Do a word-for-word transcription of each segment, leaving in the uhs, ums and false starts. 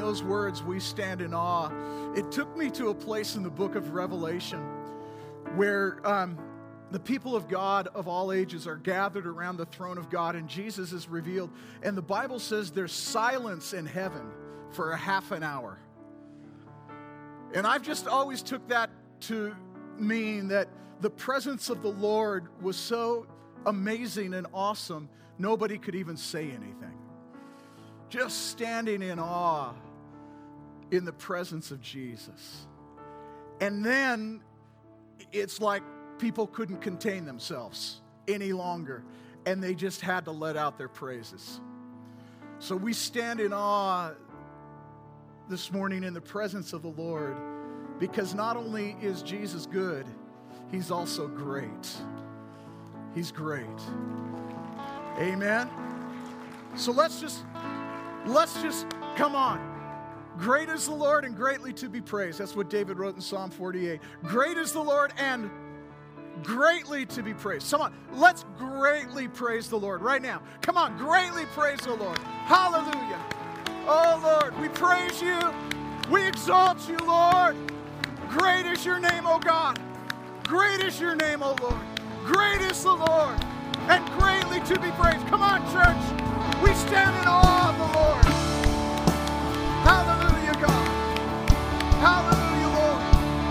those words, we stand in awe, it took me to a place in the book of Revelation where um, the people of God of all ages are gathered around the throne of God, and Jesus is revealed. And the Bible says there's silence in heaven for a half an hour. And I've just always took that to mean that the presence of the Lord was so amazing and awesome, nobody could even say anything. Just standing in awe in the presence of Jesus. And then it's like people couldn't contain themselves any longer, and they just had to let out their praises. So we stand in awe this morning in the presence of the Lord, because not only is Jesus good, He's also great. He's great. Amen. So let's just, let's just, come on. Great is the Lord and greatly to be praised. That's what David wrote in Psalm forty-eight. Great is the Lord and greatly to be praised. Come on, let's greatly praise the Lord right now. Come on, greatly praise the Lord. Hallelujah. Oh, Lord, we praise you. We exalt you, Lord. Great is your name, O God. Great is your name, O Lord. Great is the Lord and greatly to be praised. Come on, church. We stand in awe of the Lord. Hallelujah, God. Hallelujah, Lord.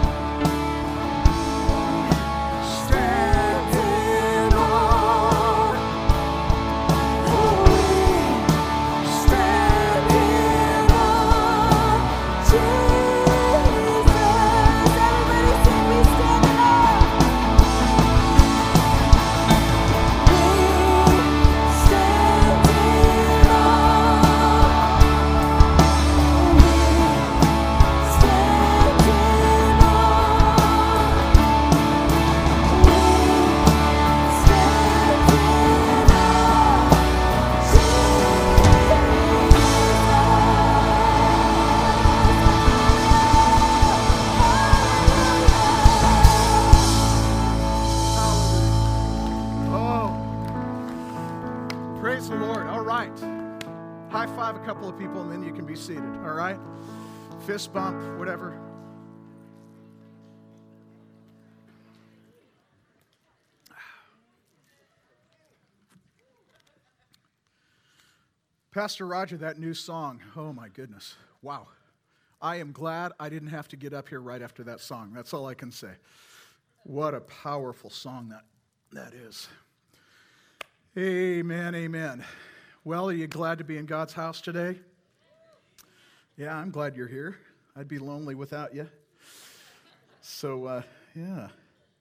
Stand in awe. Stand in awe. Jesus. Everybody sing, we stand in awe. We stand in Praise the Lord. All right. High five a couple of people and then you can be seated. All right? Fist bump, whatever. Pastor Roger, that new song. Oh my goodness. Wow. I am glad I didn't have to get up here right after that song. That's all I can say. What a powerful song that, that is. Amen, amen. Well, are you glad to be in God's house today? Yeah, I'm glad you're here. I'd be lonely without you. So, uh, yeah.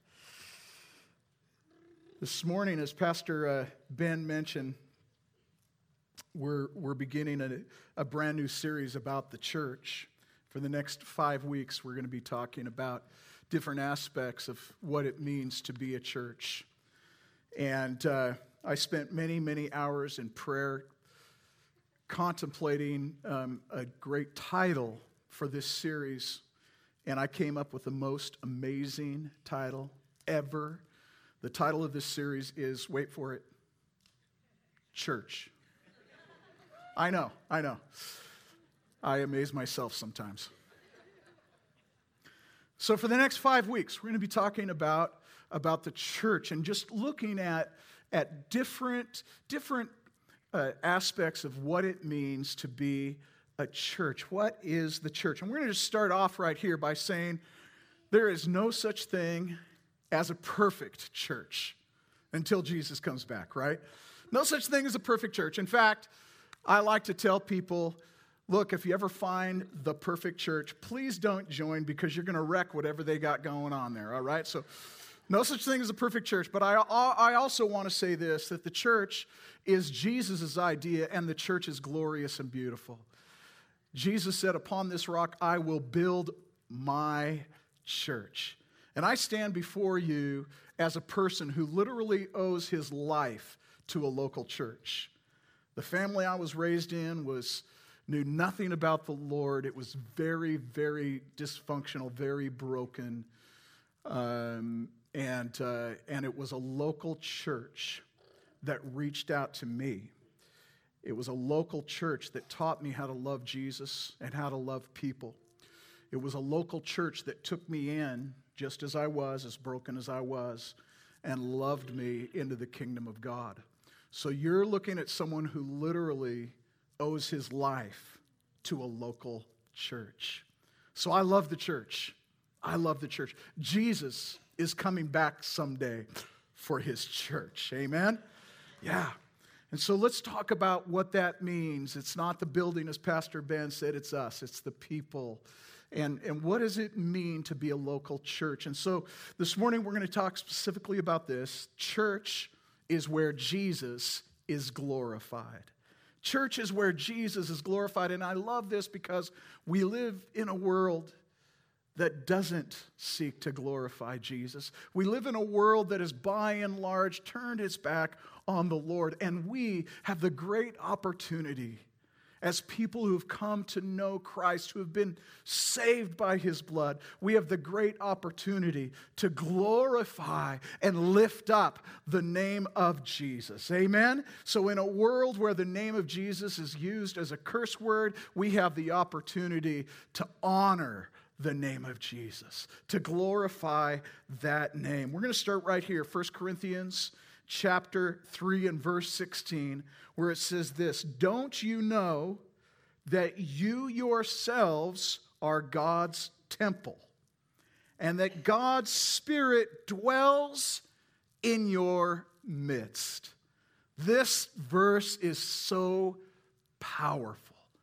This morning, as Pastor uh, Ben mentioned, we're we're beginning a, a brand new series about the church. For the next five weeks, we're going to be talking about different aspects of what it means to be a church. And uh, I spent many, many hours in prayer contemplating um, a great title for this series, and I came up with the most amazing title ever. The title of this series is, wait for it, Church. I know, I know. I amaze myself sometimes. So for the next five weeks, we're going to be talking about, about the church and just looking at, at different, different uh, aspects of what it means to be a church. What is the church? And we're going to just start off right here by saying there is no such thing as a perfect church until Jesus comes back, right? No such thing as a perfect church. In fact, I like to tell people, look, if you ever find the perfect church, please don't join because you're going to wreck whatever they got going on there, all right? So no such thing as a perfect church. But I, I also want to say this, that the church is Jesus' idea and the church is glorious and beautiful. Jesus said, upon this rock I will build my church. And I stand before you as a person who literally owes his life to a local church. The family I was raised in was knew nothing about the Lord. It was very, very dysfunctional, very broken. Um, and, uh, and it was a local church that reached out to me. It was a local church that taught me how to love Jesus and how to love people. It was a local church that took me in just as I was, as broken as I was, and loved me into the kingdom of God. So you're looking at someone who literally owes his life to a local church. So I love the church. I love the church. Jesus is coming back someday for his church. Amen? Yeah. And so let's talk about what that means. It's not the building, as Pastor Ben said, it's us. It's the people. And, and what does it mean to be a local church? And so this morning we're going to talk specifically about this. Church is where Jesus is glorified. Church is where Jesus is glorified. And I love this because we live in a world that doesn't seek to glorify Jesus. We live in a world that is by and large turned its back on the Lord. And we have the great opportunity as people who have come to know Christ, who have been saved by his blood, we have the great opportunity to glorify and lift up the name of Jesus. Amen? So in a world where the name of Jesus is used as a curse word, we have the opportunity to honor the name of Jesus, to glorify that name. We're going to start right here, First Corinthians chapter three and verse sixteen, where it says this, "Don't you know that you yourselves are God's temple, and that God's Spirit dwells in your midst?" This verse is so powerful.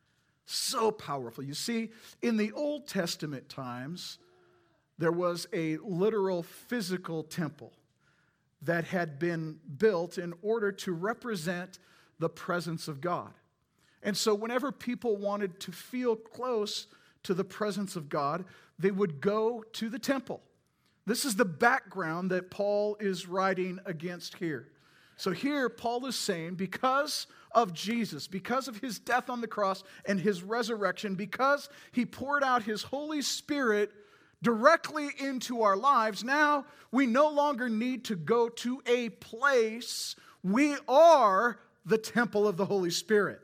So powerful. You see, in the Old Testament times, there was a literal physical temple that had been built in order to represent the presence of God. And so whenever people wanted to feel close to the presence of God, they would go to the temple. This is the background that Paul is writing against here. So here, Paul is saying, because of Jesus, because of his death on the cross and his resurrection, because he poured out his Holy Spirit directly into our lives, now we no longer need to go to a place. We are the temple of the Holy Spirit.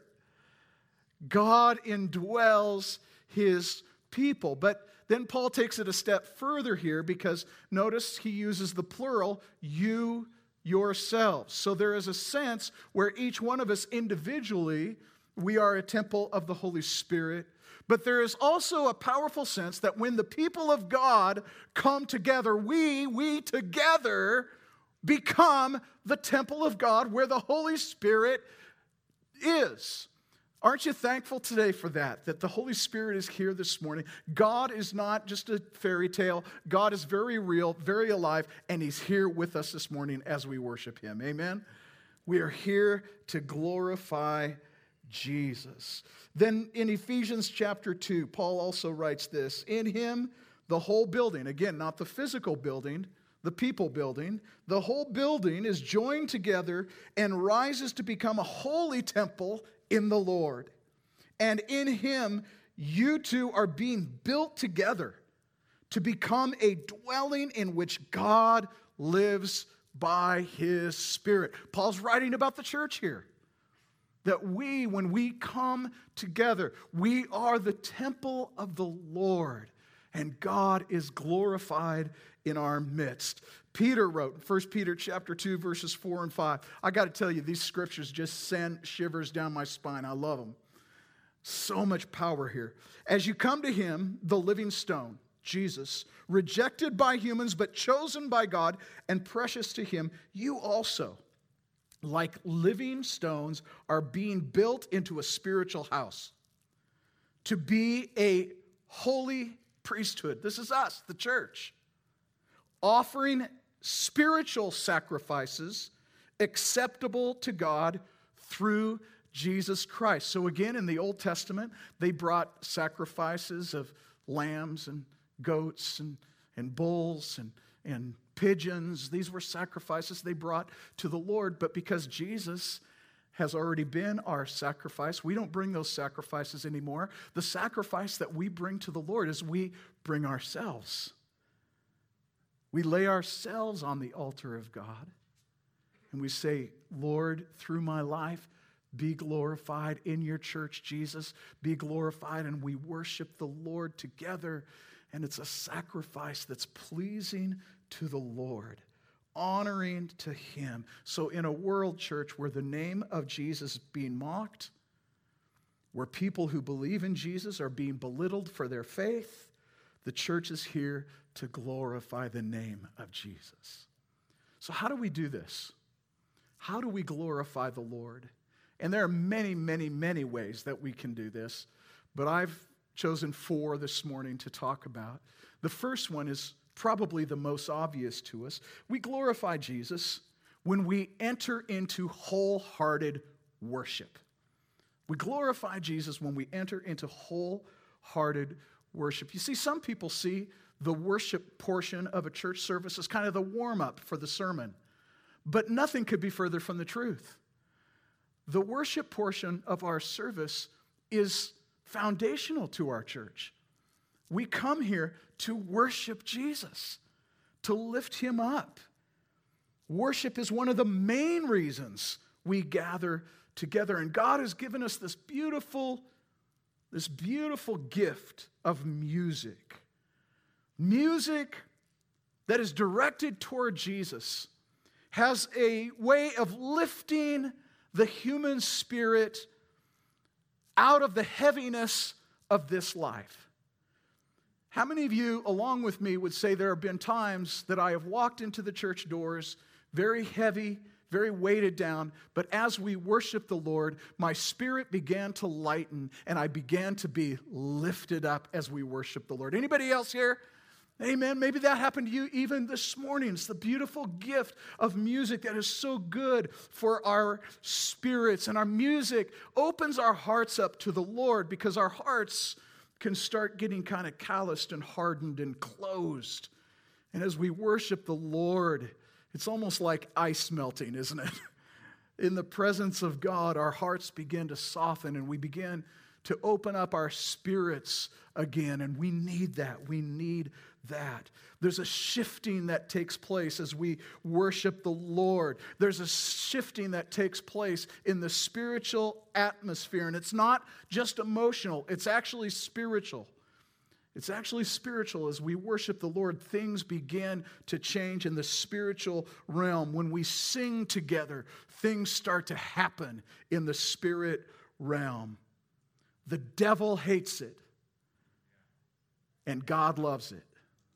God indwells his people. But then Paul takes it a step further here, because notice he uses the plural, you yourselves. So there is a sense where each one of us individually, we are a temple of the Holy Spirit. But there is also a powerful sense that when the people of God come together, we, we together become the temple of God where the Holy Spirit is. Aren't you thankful today for that, that the Holy Spirit is here this morning? God is not just a fairy tale. God is very real, very alive, and he's here with us this morning as we worship him. Amen? We are here to glorify Jesus. Then in Ephesians chapter two, Paul also writes this, "In him, the whole building," again, not the physical building, the people building, "the whole building is joined together and rises to become a holy temple in the Lord. And in him, you two are being built together to become a dwelling in which God lives by his Spirit." Paul's writing about the church here. That we, when we come together, we are the temple of the Lord, and God is glorified in our midst. Peter wrote, First Peter chapter two, verses four and five. I got to tell you, these scriptures just send shivers down my spine. I love them. So much power here. "As you come to him, the living stone, Jesus, rejected by humans, but chosen by God and precious to him, you also, like living stones, are being built into a spiritual house to be a holy priesthood." This is us, the church. "Offering spiritual sacrifices acceptable to God through Jesus Christ." So again, in the Old Testament, they brought sacrifices of lambs and goats and, and bulls and, and pigeons. These were sacrifices they brought to the Lord. But because Jesus has already been our sacrifice, we don't bring those sacrifices anymore. The sacrifice that we bring to the Lord is we bring ourselves. We lay ourselves on the altar of God, and we say, "Lord, through my life, be glorified in your church, Jesus. Be glorified, and we worship the Lord together. And it's a sacrifice that's pleasing to the Lord, honoring to Him. So in a world, church, where the name of Jesus is being mocked, where people who believe in Jesus are being belittled for their faith, the church is here to glorify the name of Jesus. So how do we do this? How do we glorify the Lord? And there are many, many, many ways that we can do this, but I've chosen four this morning to talk about. The first one is probably the most obvious to us. We glorify Jesus when we enter into wholehearted worship. We glorify Jesus when we enter into wholehearted worship. You see, some people see the worship portion of a church service as kind of the warm-up for the sermon, but nothing could be further from the truth. The worship portion of our service is foundational to our church. We come here to worship Jesus, to lift Him up. Worship is one of the main reasons we gather together. And God has given us this beautiful, this beautiful gift of music. Music that is directed toward Jesus has a way of lifting the human spirit out of the heaviness of this life. How many of you, along with me, would say there have been times that I have walked into the church doors very heavy, very weighted down, but as we worship the Lord, my spirit began to lighten and I began to be lifted up as we worship the Lord. Anybody else here? Amen. Maybe that happened to you even this morning. It's the beautiful gift of music that is so good for our spirits. And our music opens our hearts up to the Lord because our hearts can start getting kind of calloused and hardened and closed. And as we worship the Lord, it's almost like ice melting, isn't it? In the presence of God, our hearts begin to soften and we begin to open up our spirits again. And we need that. We need that. There's a shifting that takes place as we worship the Lord. There's a shifting that takes place in the spiritual atmosphere. And it's not just emotional, it's actually spiritual. It's actually spiritual. As we worship the Lord, things begin to change in the spiritual realm. When we sing together, things start to happen in the spirit realm. The devil hates it, and God loves it.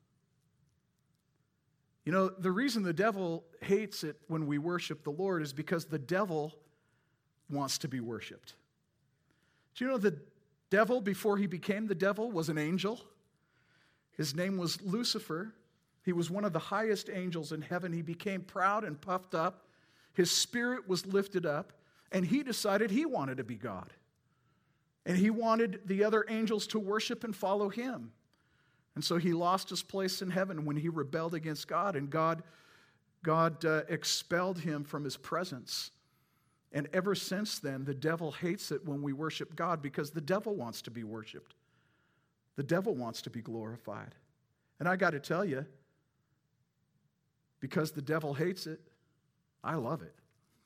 You know, the reason the devil hates it when we worship the Lord is because the devil wants to be worshiped. Do you know the devil, before he became the devil, was an angel? His name was Lucifer. He was one of the highest angels in heaven. He became proud and puffed up. His spirit was lifted up, and he decided he wanted to be God. And he wanted the other angels to worship and follow him. And so he lost his place in heaven when he rebelled against God, and God, God uh, expelled him from his presence. And ever since then, the devil hates it when we worship God because the devil wants to be worshiped. The devil wants to be glorified. And I got to tell you, because the devil hates it, I love it.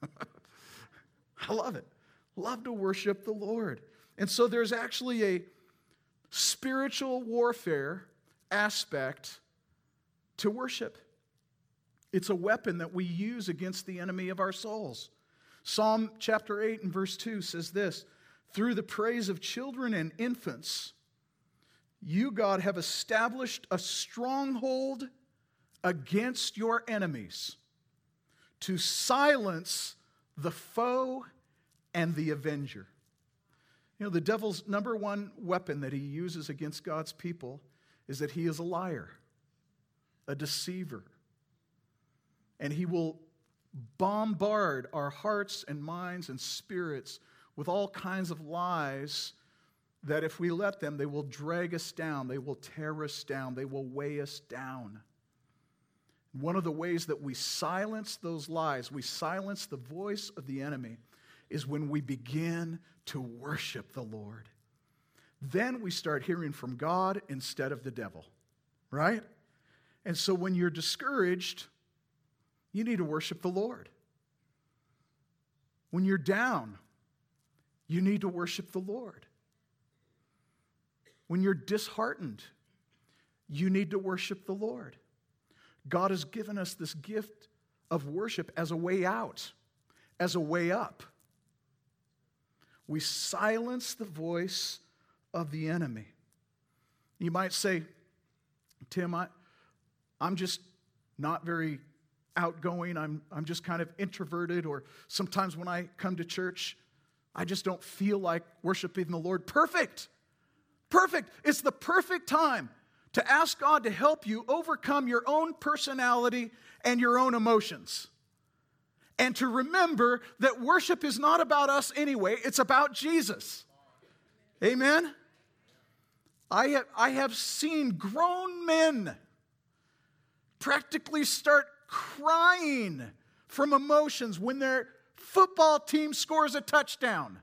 I love it. Love to worship the Lord. And so there's actually a spiritual warfare aspect to worship. It's a weapon that we use against the enemy of our souls. Psalm chapter eight and verse two says this: through the praise of children and infants, you, God, have established a stronghold against your enemies to silence the foe and the avenger. You know, the devil's number one weapon that he uses against God's people is that he is a liar, a deceiver. And he will bombard our hearts and minds and spirits with all kinds of lies that if we let them, they will drag us down, they will tear us down, they will weigh us down. One of the ways that we silence those lies, we silence the voice of the enemy, is when we begin to worship the Lord. Then we start hearing from God instead of the devil, right? And so when you're discouraged, you need to worship the Lord. When you're down, you need to worship the Lord. When you're disheartened, you need to worship the Lord. God has given us this gift of worship as a way out, as a way up. We silence the voice of the enemy. You might say, Tim, I, I'm just not very outgoing. I'm, I'm just kind of introverted, or sometimes when I come to church, I just don't feel like worshiping the Lord. Perfect. Perfect. It's the perfect time to ask God to help you overcome your own personality and your own emotions. And to remember that worship is not about us anyway, it's about Jesus. Amen? I have, I have seen grown men practically start crying from emotions when their football team scores a touchdown.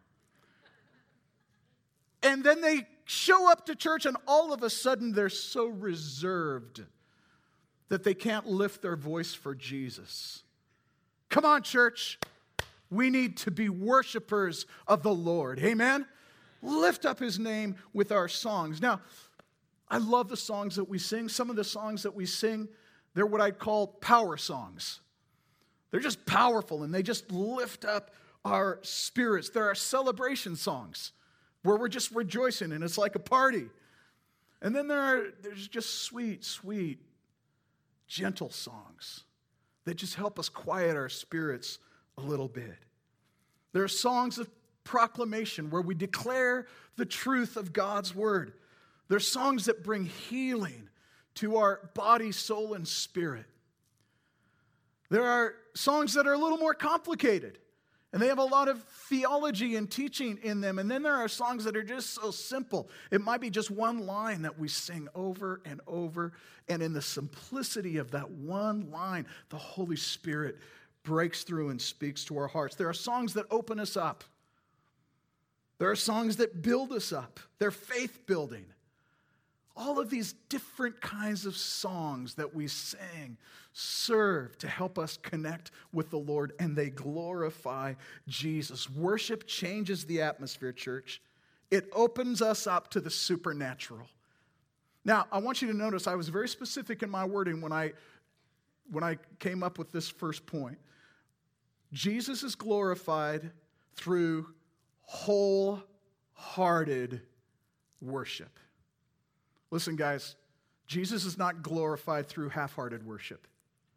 And then they show up to church and all of a sudden they're so reserved that they can't lift their voice for Jesus. Come on, church. We need to be worshipers of the Lord. Amen? Lift up His name with our songs. Now, I love the songs that we sing. Some of the songs that we sing, they're what I'd call power songs. They're just powerful and they just lift up our spirits. There are celebration songs where we're just rejoicing and it's like a party. And then there are there's just sweet, sweet, gentle songs that just help us quiet our spirits a little bit. There are songs of proclamation where we declare the truth of God's word. There are songs that bring healing to our body, soul, and spirit. There are songs that are a little more complicated, and they have a lot of theology and teaching in them. And then there are songs that are just so simple. It might be just one line that we sing over and over, and in the simplicity of that one line, the Holy Spirit breaks through and speaks to our hearts. There are songs that open us up. There are songs that build us up. They're faith building. All of these different kinds of songs that we sing serve to help us connect with the Lord, and they glorify Jesus. Worship changes the atmosphere, church. It opens us up to the supernatural. Now, I want you to notice I was very specific in my wording when I, when I came up with this first point. Jesus is glorified through wholehearted worship. Listen, guys, Jesus is not glorified through half-hearted worship.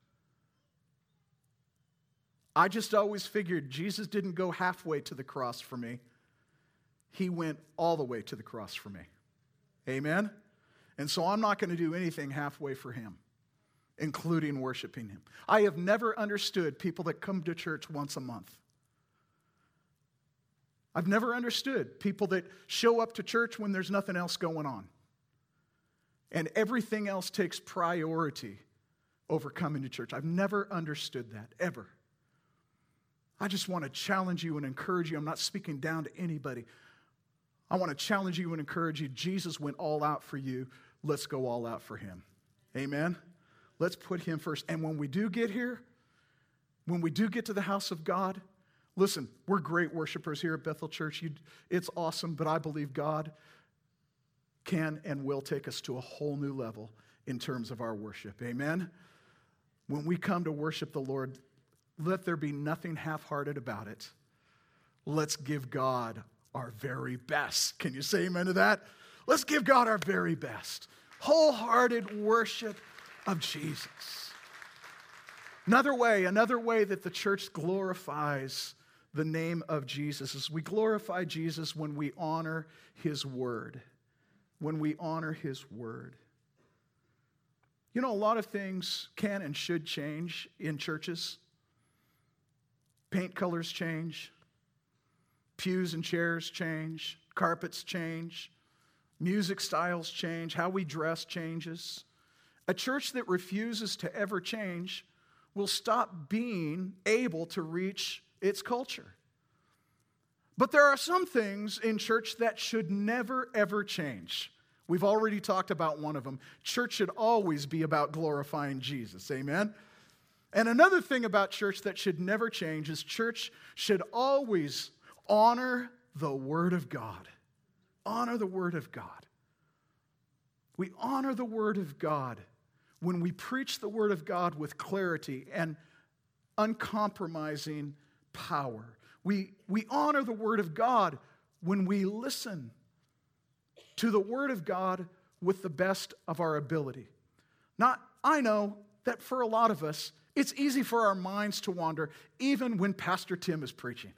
I just always figured Jesus didn't go halfway to the cross for me. He went all the way to the cross for me. Amen? And so I'm not going to do anything halfway for Him, including worshiping Him. I have never understood people that come to church once a month. I've never understood people that show up to church when there's nothing else going on. And everything else takes priority over coming to church. I've never understood that, ever. I just want to challenge you and encourage you. I'm not speaking down to anybody. I want to challenge you and encourage you. Jesus went all out for you. Let's go all out for Him. Amen? Let's put Him first. And when we do get here, when we do get to the house of God, listen, we're great worshipers here at Bethel Church. You, it's awesome, but I believe God can and will take us to a whole new level in terms of our worship. Amen? When we come to worship the Lord, let there be nothing half-hearted about it. Let's give God our very best. Can you say amen to that? Let's give God our very best. Wholehearted worship of Jesus. Another way, another way that the church glorifies the name of Jesus is we glorify Jesus when we honor His word. When we honor His word. You know, a lot of things can and should change in churches. Paint colors change. Pews and chairs change. Carpets change. Music styles change. How we dress changes. A church that refuses to ever change will stop being able to reach its culture. But there are some things in church that should never, ever change. We've already talked about one of them. Church should always be about glorifying Jesus. Amen? And another thing about church that should never change is church should always honor the Word of God. Honor the Word of God. We honor the Word of God when we preach the Word of God with clarity and uncompromising power. We, we honor the Word of God when we listen to the Word of God with the best of our ability. Not, I know that for a lot of us, it's easy for our minds to wander even when Pastor Tim is preaching.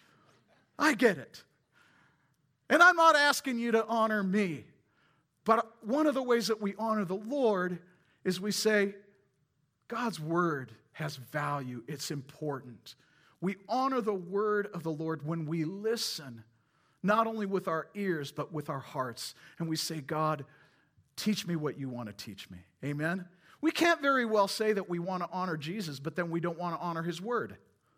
I get it. And I'm not asking you to honor me. But one of the ways that we honor the Lord is we say, God's Word has value. It's important. We honor the Word of the Lord when we listen, not only with our ears, but with our hearts. And we say, God, teach me what you want to teach me. Amen? We can't very well say that we want to honor Jesus, but then we don't want to honor His Word.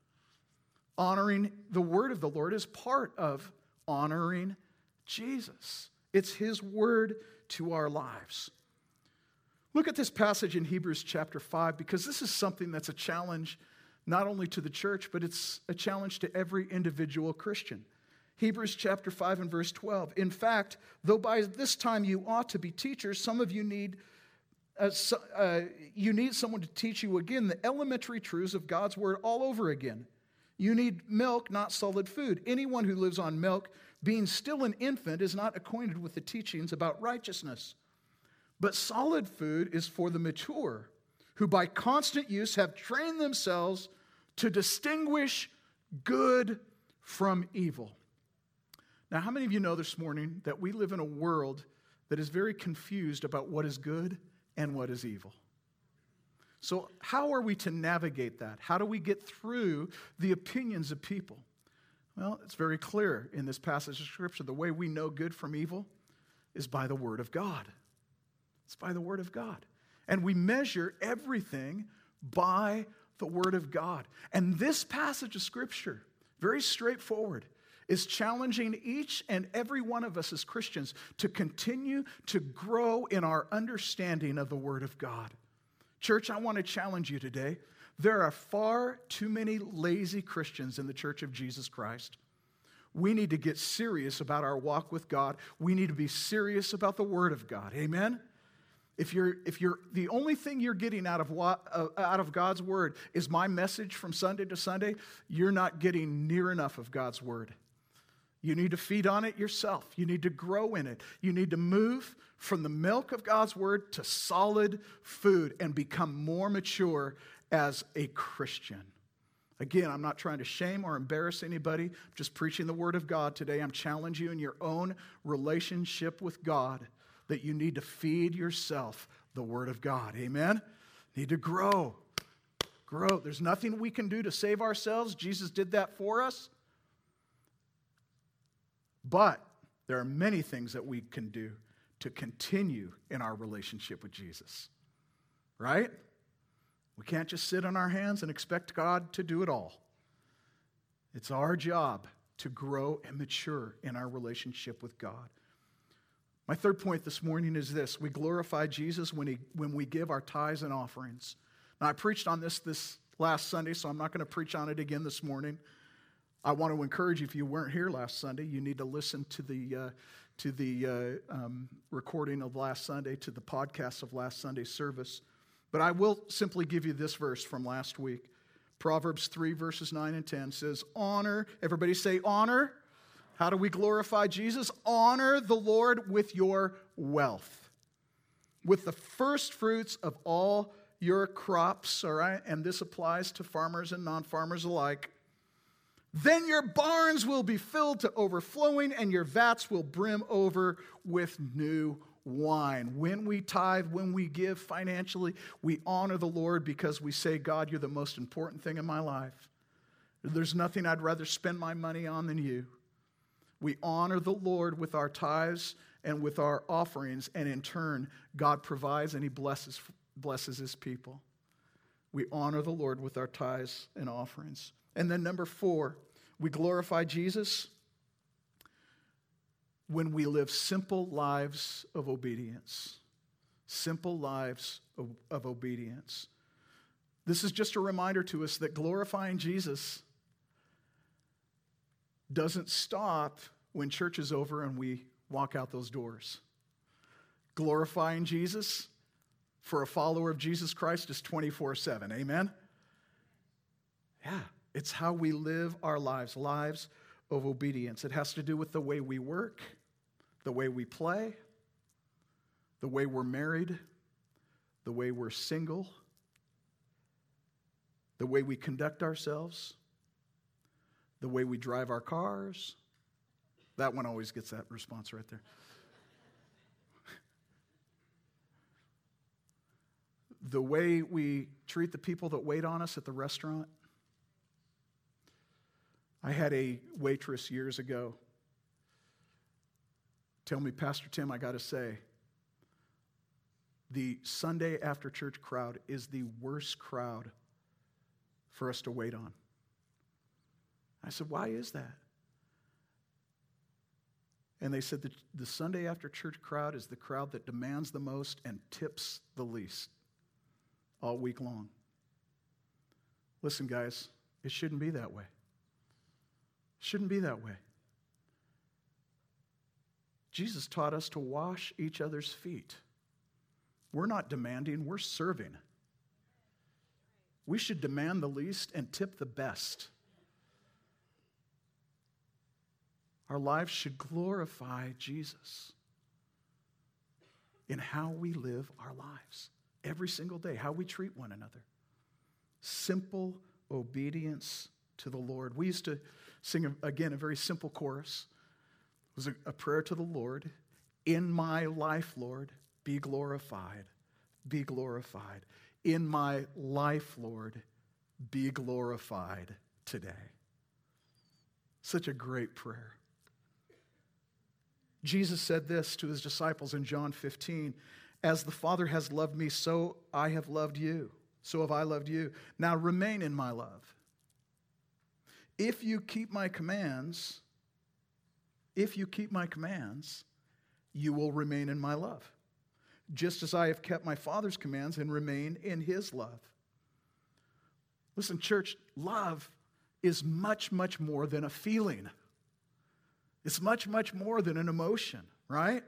Honoring the Word of the Lord is part of honoring Jesus. It's His Word to our lives. Look at this passage in Hebrews chapter five, because this is something that's a challenge not only to the church, but it's a challenge to every individual Christian. Hebrews chapter five and verse twelve. In fact, though by this time you ought to be teachers, some of you need uh, so, uh, you need someone to teach you again the elementary truths of God's Word all over again. You need milk, not solid food. Anyone who lives on milk, being still an infant, is not acquainted with the teachings about righteousness. But solid food is for the mature, who by constant use have trained themselves to distinguish good from evil. Now, how many of you know this morning that we live in a world that is very confused about what is good and what is evil? So how are we to navigate that? How do we get through the opinions of people? Well, it's very clear in this passage of Scripture. The way we know good from evil is by the Word of God. It's by the Word of God. And we measure everything by the Word of God. And this passage of Scripture, very straightforward, is challenging each and every one of us as Christians to continue to grow in our understanding of the Word of God. Church, I want to challenge you today. There are far too many lazy Christians in the Church of Jesus Christ. We need to get serious about our walk with God. We need to be serious about the Word of God. Amen? If you're, if you're, the only thing you're getting out of, what, uh, out of God's Word is my message from Sunday to Sunday, you're not getting near enough of God's Word. You need to feed on it yourself. You need to grow in it. You need to move from the milk of God's Word to solid food and become more mature as a Christian. Again, I'm not trying to shame or embarrass anybody. I'm just preaching the Word of God today. I'm challenging you in your own relationship with God that you need to feed yourself the Word of God. Amen? Need to grow. Grow. There's nothing we can do to save ourselves. Jesus did that for us. But there are many things that we can do to continue in our relationship with Jesus. Right? We can't just sit on our hands and expect God to do it all. It's our job to grow and mature in our relationship with God. My third point this morning is this. We glorify Jesus when, he, when we give our tithes and offerings. Now, I preached on this this last Sunday, so I'm not going to preach on it again this morning. I want to encourage you, if you weren't here last Sunday, you need to listen to the uh, to the uh, um, recording of last Sunday, to the podcast of last Sunday's service. But I will simply give you this verse from last week. Proverbs three, verses nine and ten says, honor, everybody say honor. How do we glorify Jesus? Honor the Lord with your wealth, with the first fruits of all your crops, all right? And this applies to farmers and non-farmers alike. Then your barns will be filled to overflowing, and your vats will brim over with new wine. When we tithe, when we give financially, we honor the Lord because we say, God, you're the most important thing in my life. There's nothing I'd rather spend my money on than you. We honor the Lord with our tithes and with our offerings, and in turn, God provides and He blesses, blesses His people. We honor the Lord with our tithes and offerings. And then number four, we glorify Jesus when we live simple lives of obedience. Simple lives of, of obedience. This is just a reminder to us that glorifying Jesus doesn't stop when church is over and we walk out those doors. Glorifying Jesus for a follower of Jesus Christ is twenty-four seven. Amen? Yeah, it's how we live our lives, lives of obedience. It has to do with the way we work, the way we play, the way we're married, the way we're single, the way we conduct ourselves, the way we drive our cars. That one always gets that response right there. The way we treat the people that wait on us at the restaurant. I had a waitress years ago tell me, Pastor Tim, I got to say, the Sunday after church crowd is the worst crowd for us to wait on. I said, why is that? And they said that the Sunday after church crowd is the crowd that demands the most and tips the least all week long. Listen, guys, it shouldn't be that way. It shouldn't be that way. Jesus taught us to wash each other's feet. We're not demanding, we're serving. We should demand the least and tip the best. Our lives should glorify Jesus in how we live our lives every single day, how we treat one another. Simple obedience to the Lord. We used to sing, again, a very simple chorus. It was a, a prayer to the Lord. In my life, Lord, be glorified, be glorified. In my life, Lord, be glorified today. Such a great prayer. Jesus said this to his disciples in John fifteen, as the Father has loved me, so I have loved you. So have I loved you. Now remain in my love. If you keep my commands, if you keep my commands, you will remain in my love, just as I have kept my Father's commands and remain in his love. Listen, church, love is much, much more than a feeling. It's much, much more than an emotion, right?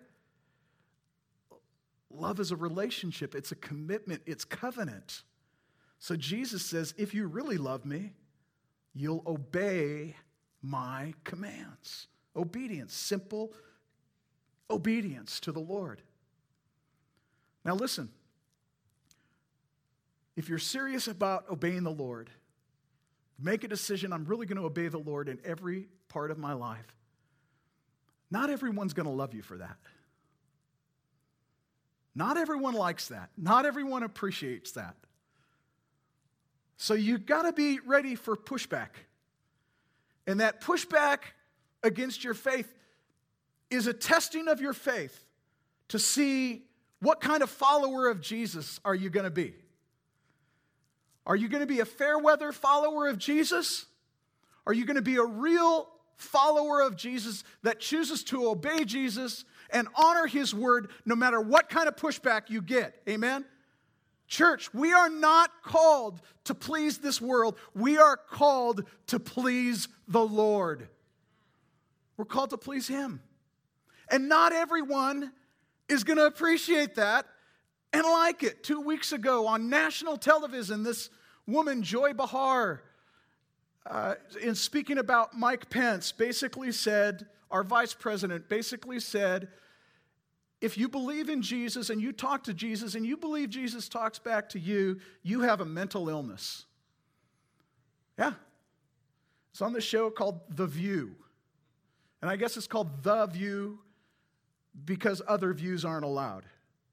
Love is a relationship. It's a commitment. It's covenant. So Jesus says, if you really love me, you'll obey my commands. Obedience, simple obedience to the Lord. Now listen, if you're serious about obeying the Lord, make a decision, I'm really going to obey the Lord in every part of my life. Not everyone's going to love you for that. Not everyone likes that. Not everyone appreciates that. So you've got to be ready for pushback. And that pushback against your faith is a testing of your faith to see what kind of follower of Jesus are you going to be. Are you going to be a fair weather follower of Jesus? Are you going to be a real follower of Jesus that chooses to obey Jesus and honor his word no matter what kind of pushback you get? Amen? Church, we are not called to please this world. We are called to please the Lord. We're called to please him. And not everyone is going to appreciate that and like it. Two weeks ago on national television, this woman, Joy Behar, uh, in speaking about Mike Pence, basically said, our vice president basically said, if you believe in Jesus and you talk to Jesus and you believe Jesus talks back to you, you have a mental illness. Yeah. It's on this show called The View. And I guess it's called The View because other views aren't allowed.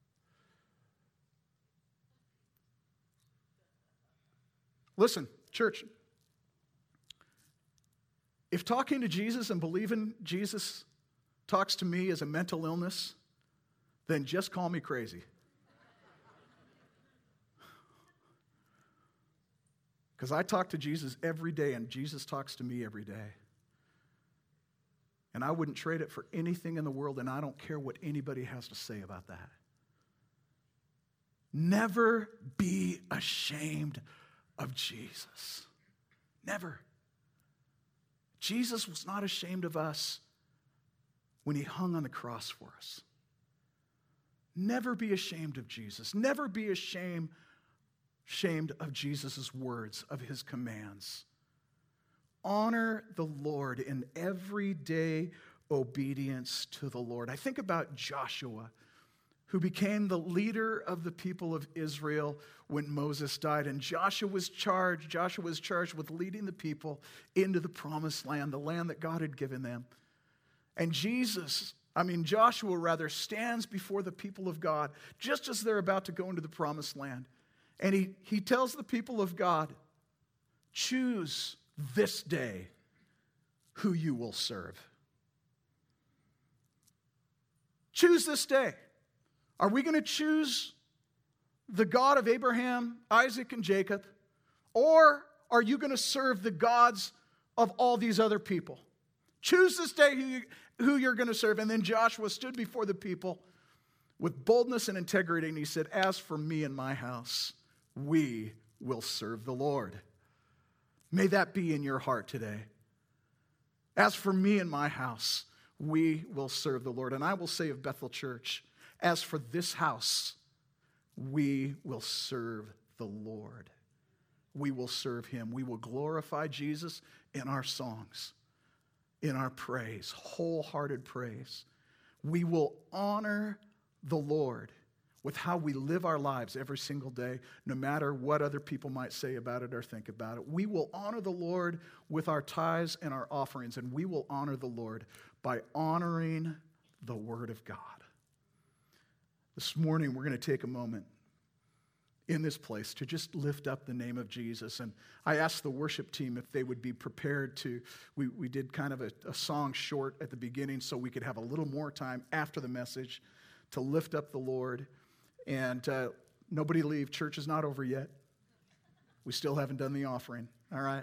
Listen, church, if talking to Jesus and believing Jesus talks to me as a mental illness, then just call me crazy. Because I talk to Jesus every day, and Jesus talks to me every day. And I wouldn't trade it for anything in the world, and I don't care what anybody has to say about that. Never be ashamed of Jesus. Never. Jesus was not ashamed of us when he hung on the cross for us. Never be ashamed of Jesus. Never be ashamed, ashamed of Jesus' words, of his commands. Honor the Lord in everyday obedience to the Lord. I think about Joshua, who became the leader of the people of Israel when Moses died. And Joshua was charged, Joshua was charged with leading the people into the promised land, the land that God had given them. And Jesus, I mean Joshua rather, stands before the people of God just as they're about to go into the promised land. And he, he tells the people of God, choose this day who you will serve. Choose this day. Are we going to choose the God of Abraham, Isaac, and Jacob? Or are you going to serve the gods of all these other people? Choose this day who, you, who you're going to serve. And then Joshua stood before the people with boldness and integrity, and he said, as for me and my house, we will serve the Lord. May that be in your heart today. As for me and my house, we will serve the Lord. And I will say of Bethel Church, as for this house, we will serve the Lord. We will serve him. We will glorify Jesus in our songs, in our praise, wholehearted praise. We will honor the Lord with how we live our lives every single day, no matter what other people might say about it or think about it. We will honor the Lord with our tithes and our offerings, and we will honor the Lord by honoring the Word of God. This morning, we're going to take a moment in this place to just lift up the name of Jesus. And I asked the worship team if they would be prepared to, we, we did kind of a, a song short at the beginning so we could have a little more time after the message to lift up the Lord. And uh, nobody leave. Church is not over yet. We still haven't done the offering. All right.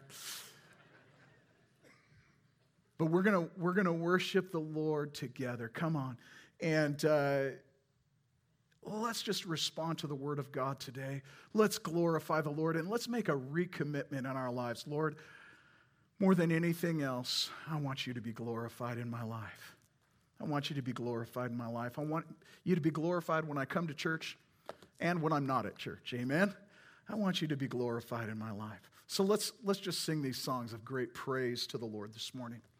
But we're gonna we're gonna worship the Lord together. Come on, and uh, let's just respond to the Word of God today. Let's glorify the Lord, and let's make a recommitment in our lives. Lord, more than anything else, I want you to be glorified in my life. I want you to be glorified in my life. I want you to be glorified when I come to church and when I'm not at church. Amen? I want you to be glorified in my life. So let's let's just sing these songs of great praise to the Lord this morning.